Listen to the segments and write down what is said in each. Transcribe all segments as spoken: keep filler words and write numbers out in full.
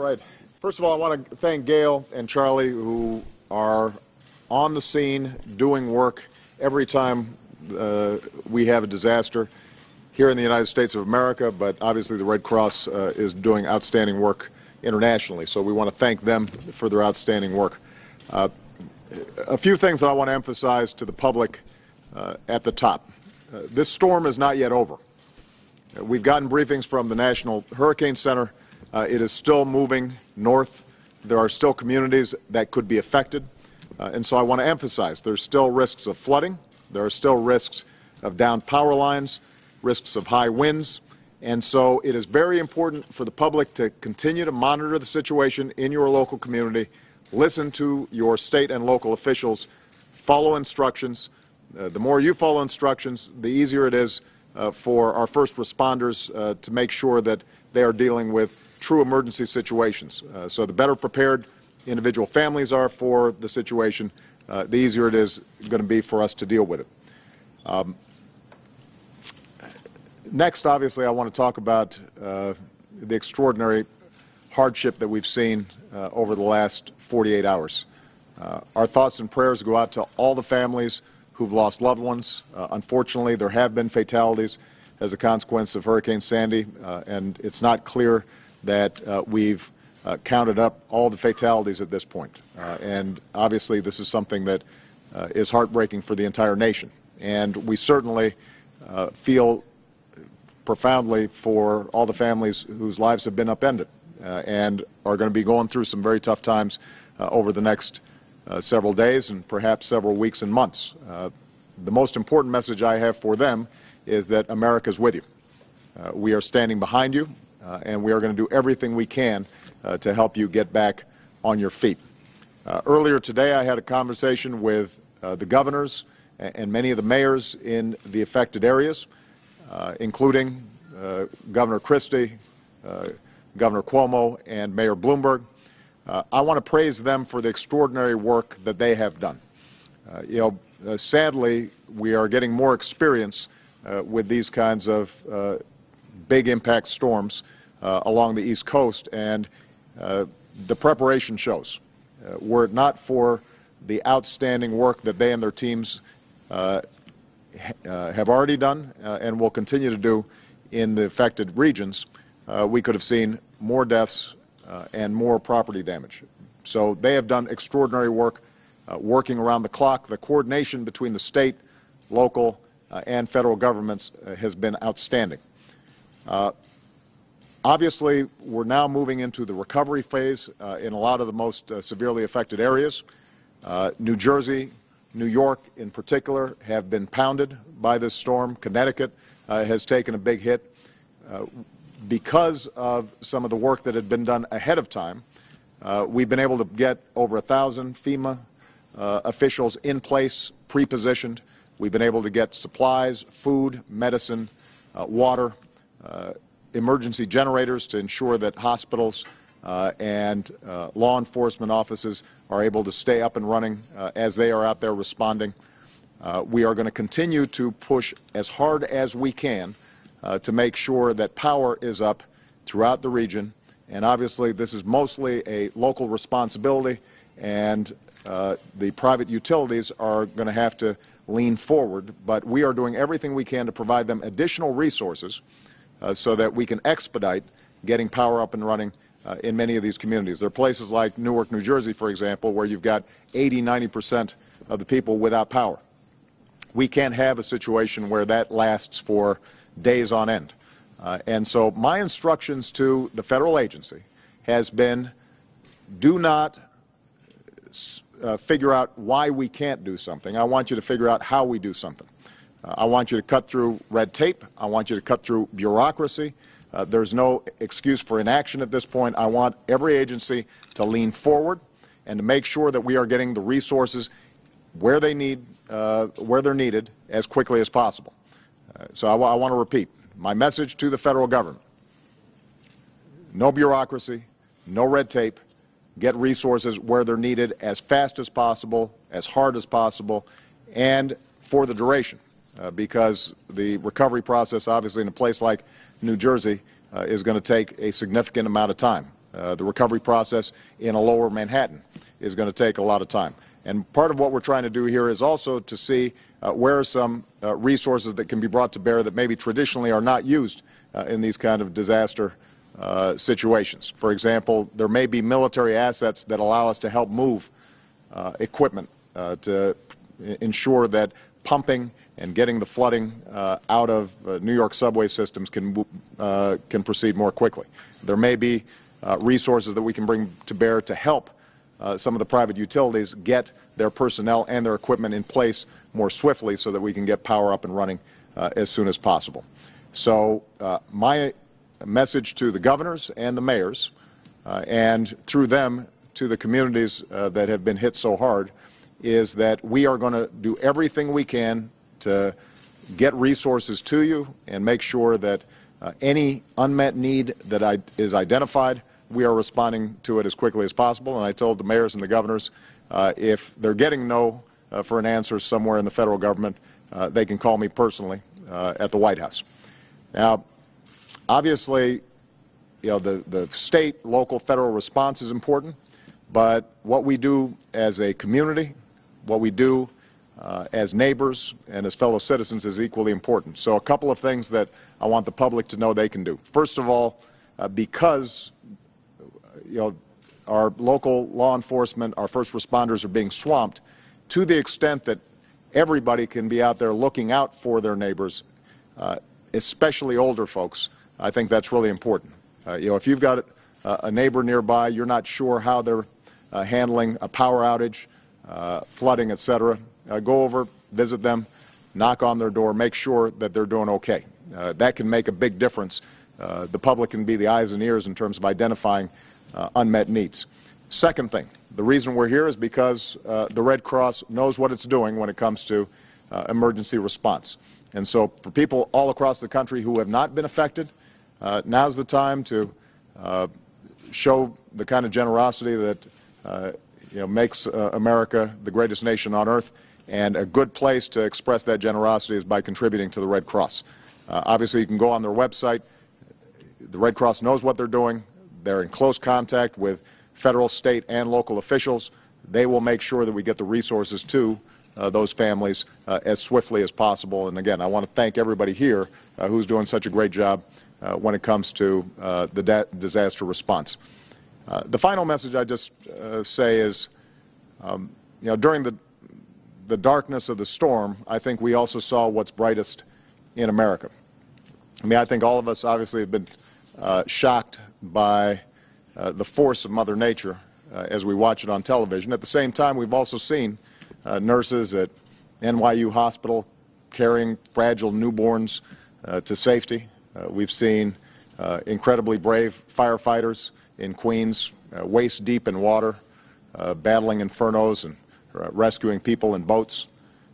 right. First of all, I want to thank Gail and Charlie, who are on the scene doing work every time uh, we have a disaster here in the United States of America, but obviously the Red Cross uh, is doing outstanding work internationally, so we want to thank them for their outstanding work. Uh, a few things that I want to emphasize to the public uh, at the top. Uh, this storm is not yet over. Uh, we've gotten briefings from the National Hurricane Center. Uh, it is still moving north. There are still communities that could be affected, uh, and so I want to emphasize there's still risks of flooding, there are still risks of downed power lines, risks of high winds, and so it is very important for the public to continue to monitor the situation in your local community, listen to your state and local officials, follow instructions. Uh, the more you follow instructions, the easier it is uh, for our first responders uh, to make sure that they are dealing with true emergency situations. Uh, so the better prepared individual families are for the situation, uh, the easier it is going to be for us to deal with it. Um, next, obviously, I want to talk about uh, the extraordinary hardship that we've seen uh, over the last forty-eight hours. Uh, our thoughts and prayers go out to all the families who've lost loved ones. Uh, unfortunately, there have been fatalities as a consequence of Hurricane Sandy, uh, and it's not clear that uh, we've uh, counted up all the fatalities at this point. Uh, and obviously, this is something that uh, is heartbreaking for the entire nation. And we certainly uh, feel profoundly for all the families whose lives have been upended uh, and are going to be going through some very tough times uh, over the next uh, several days and perhaps several weeks and months. Uh, the most important message I have for them is that America is with you. Uh, we are standing behind you, uh, and we are going to do everything we can uh, to help you get back on your feet. Uh, earlier today, I had a conversation with uh, the governors and, and many of the mayors in the affected areas, uh, including uh, Governor Christie, uh, Governor Cuomo, and Mayor Bloomberg. Uh, I want to praise them for the extraordinary work that they have done. Uh, you know, uh, sadly, we are getting more experience uh, with these kinds of uh, big impact storms uh, along the East Coast, and uh, the preparation shows. Uh, were it not for the outstanding work that they and their teams uh, uh, have already done uh, and will continue to do in the affected regions, uh, we could have seen more deaths uh, and more property damage. So they have done extraordinary work, uh, working around the clock. The coordination between the state, local, uh, and federal governments uh, has been outstanding. Uh, Obviously, we're now moving into the recovery phase uh, in a lot of the most uh, severely affected areas. Uh, New Jersey, New York in particular have been pounded by this storm. Connecticut uh, has taken a big hit. Uh, because of some of the work that had been done ahead of time, uh, we've been able to get over a thousand FEMA uh, officials in place, pre-positioned. We've been able to get supplies, food, medicine, uh, water, uh, emergency generators to ensure that hospitals uh, and uh, law enforcement offices are able to stay up and running uh, as they are out there responding. Uh, we are going to continue to push as hard as we can uh, to make sure that power is up throughout the region. And obviously, this is mostly a local responsibility, and uh, the private utilities are going to have to lean forward. But we are doing everything we can to provide them additional resources Uh, so that we can expedite getting power up and running uh, in many of these communities. There are places like Newark, New Jersey, for example, where you've got eighty, ninety percent of the people without power. We can't have a situation where that lasts for days on end. Uh, and so my instructions to the federal agency has been, do not uh, figure out why we can't do something. I want you to figure out how we do something. Uh, I want you to cut through red tape. I want you to cut through bureaucracy. Uh, there's no excuse for inaction at this point. I want every agency to lean forward and to make sure that we are getting the resources where they need, uh, where they're needed as quickly as possible. Uh, so I, I want to repeat my message to the federal government: no bureaucracy, no red tape. Get resources where they're needed as fast as possible, as hard as possible, and for the duration. Uh, because the recovery process, obviously, in a place like New Jersey uh, is going to take a significant amount of time. Uh, the recovery process in a lower Manhattan is going to take a lot of time. And part of what we're trying to do here is also to see uh, where are some uh, resources that can be brought to bear that maybe traditionally are not used uh, in these kind of disaster uh, situations. For example, there may be military assets that allow us to help move uh, equipment uh, to ensure that pumping and getting the flooding uh, out of uh, New York subway systems can, uh, can proceed more quickly. There may be uh, resources that we can bring to bear to help uh, some of the private utilities get their personnel and their equipment in place more swiftly so that we can get power up and running uh, as soon as possible. So uh, my message to the governors and the mayors uh, and through them to the communities uh, that have been hit so hard is that we are going to do everything we can to get resources to you and make sure that uh, any unmet need that I, is identified, we are responding to it as quickly as possible. And I told the mayors and the governors uh, if they're getting no uh, for an answer somewhere in the federal government, uh, they can call me personally uh, at the White House. Now, obviously, you know, the, the state, local, federal response is important, but what we do as a community, what we do uh, as neighbors and as fellow citizens is equally important. So a couple of things that I want the public to know they can do. First of all, uh, because you know, our local law enforcement, our first responders are being swamped, to the extent that everybody can be out there looking out for their neighbors, uh, especially older folks, I think that's really important. Uh, you know, if you've got a, a neighbor nearby, you're not sure how they're uh, handling a power outage, uh, flooding, et cetera, uh, go over, visit them, knock on their door, make sure that they're doing okay. Uh, that can make a big difference. Uh, the public can be the eyes and ears in terms of identifying uh, unmet needs. Second thing, the reason we're here is because uh, the Red Cross knows what it's doing when it comes to uh, emergency response. And so for people all across the country who have not been affected, uh, now's the time to uh, show the kind of generosity that uh, you know, makes uh, America the greatest nation on earth, and a good place to express that generosity is by contributing to the Red Cross. Uh, obviously, you can go on their website. The Red Cross knows what they're doing. They're in close contact with federal, state, and local officials. They will make sure that we get the resources to uh, those families uh, as swiftly as possible. And again, I want to thank everybody here uh, who's doing such a great job uh, when it comes to uh, the da disaster response. Uh, the final message I just uh, say is, um, you know, during the, the darkness of the storm, I think we also saw what's brightest in America. I mean, I think all of us obviously have been uh, shocked by uh, the force of Mother Nature uh, as we watch it on television. At the same time, we've also seen uh, nurses at N Y U Hospital carrying fragile newborns uh, to safety. Uh, we've seen uh, incredibly brave firefighters in Queens, uh, waist deep in water, uh, battling infernos and uh, rescuing people in boats.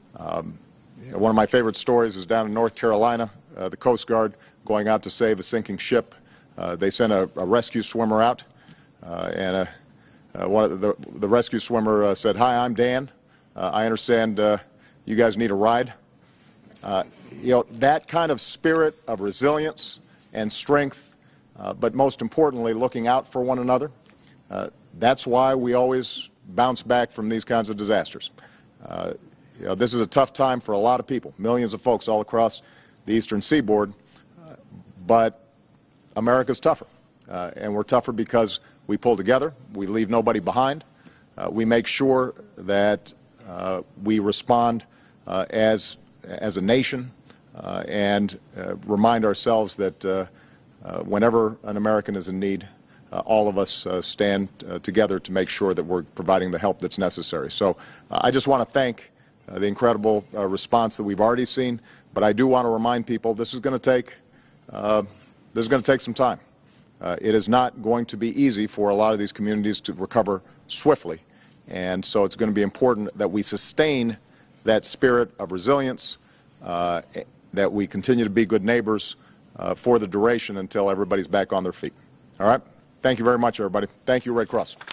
Um, you know, one of my favorite stories is down in North Carolina, uh, the Coast Guard going out to save a sinking ship. Uh, they sent a, a rescue swimmer out, uh, and a, uh, one of the, the rescue swimmer uh, said, "Hi, I'm Dan. Uh, I understand uh, you guys need a ride." Uh, you know, that kind of spirit of resilience and strength, uh, but most importantly, looking out for one another, uh, that's why we always bounce back from these kinds of disasters. Uh, you know, this is a tough time for a lot of people, millions of folks all across the eastern seaboard, uh, but America's tougher, uh, and we're tougher because we pull together, we leave nobody behind, uh, we make sure that uh, we respond uh, as, as a nation, uh, and uh, remind ourselves that uh, uh, whenever an American is in need, uh, all of us uh, stand uh, together to make sure that we're providing the help that's necessary. So uh, I just want to thank uh, the incredible uh, response that we've already seen, but I do want to remind people this is going to take uh, This is going to take some time. Uh, it is not going to be easy for a lot of these communities to recover swiftly, and so it's going to be important that we sustain that spirit of resilience, uh, that we continue to be good neighbors uh, for the duration until everybody's back on their feet. All right? Thank you very much, everybody. Thank you, Red Cross.